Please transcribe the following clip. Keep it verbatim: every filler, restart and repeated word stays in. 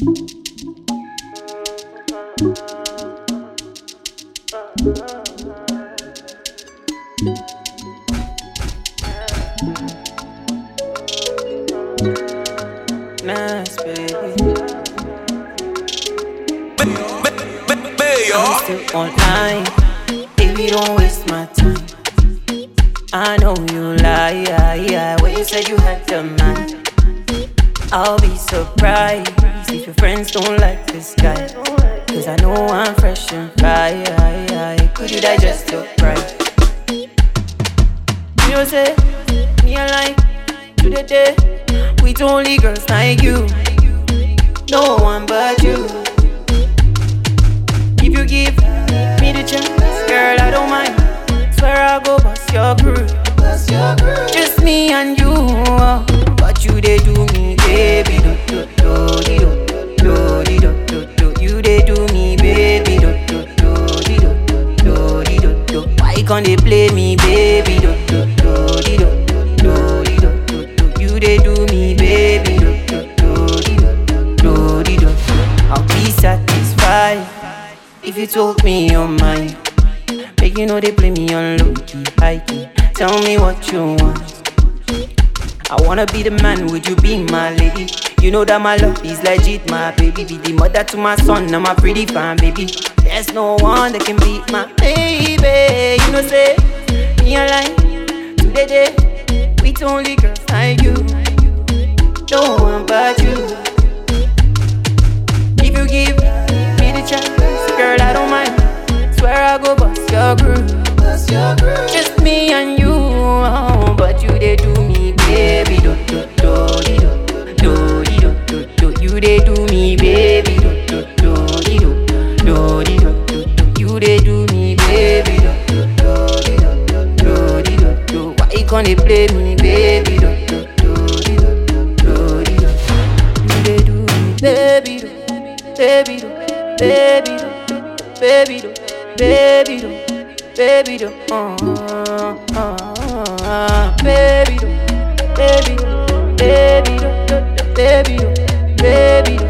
Nice, baby. I'm still online. Baby, don't waste my time. I know you lie, yeah, yeah. When you said you had the man, I'll be surprised if your friends don't like this guy. Cause I know I'm fresh and fly. Could you digest your pride? You say, me alive to the day with only girls like you. No one but you. If you give me the chance, girl, I don't mind. Swear I'll go bust your crew. Just me and you. But you they do me, baby. Do do do do do do do do. You they do me, baby. Do do do do do do do. Why can't they play me, baby? Do do do do do do do. You they do me, baby. Do do do do do do. I'll be satisfied if you told me your mind. Make you know they play me on low key, high key. Tell me what you want. I wanna be the man, would you be my lady? You know that my love is legit, my baby. Be the mother to my son, I'm a pretty fine baby. There's no one that can beat my baby. You know say, me alive to the day with only girls like you. No one but you. If you give me the chance, girl, I don't mind. Swear I'll go bust your crew. Just me and you, oh, but you they do me, baby. Do do do do do do do do. You they do me, baby. Do do do do do do do. You they do me, baby. Do do do do do do. Why can't they play me, baby? Do do do do do do. You they do me, baby. Do baby do baby do baby do baby do. Baby do, uh, uh, uh, baby do, baby do, baby do, baby do, baby do.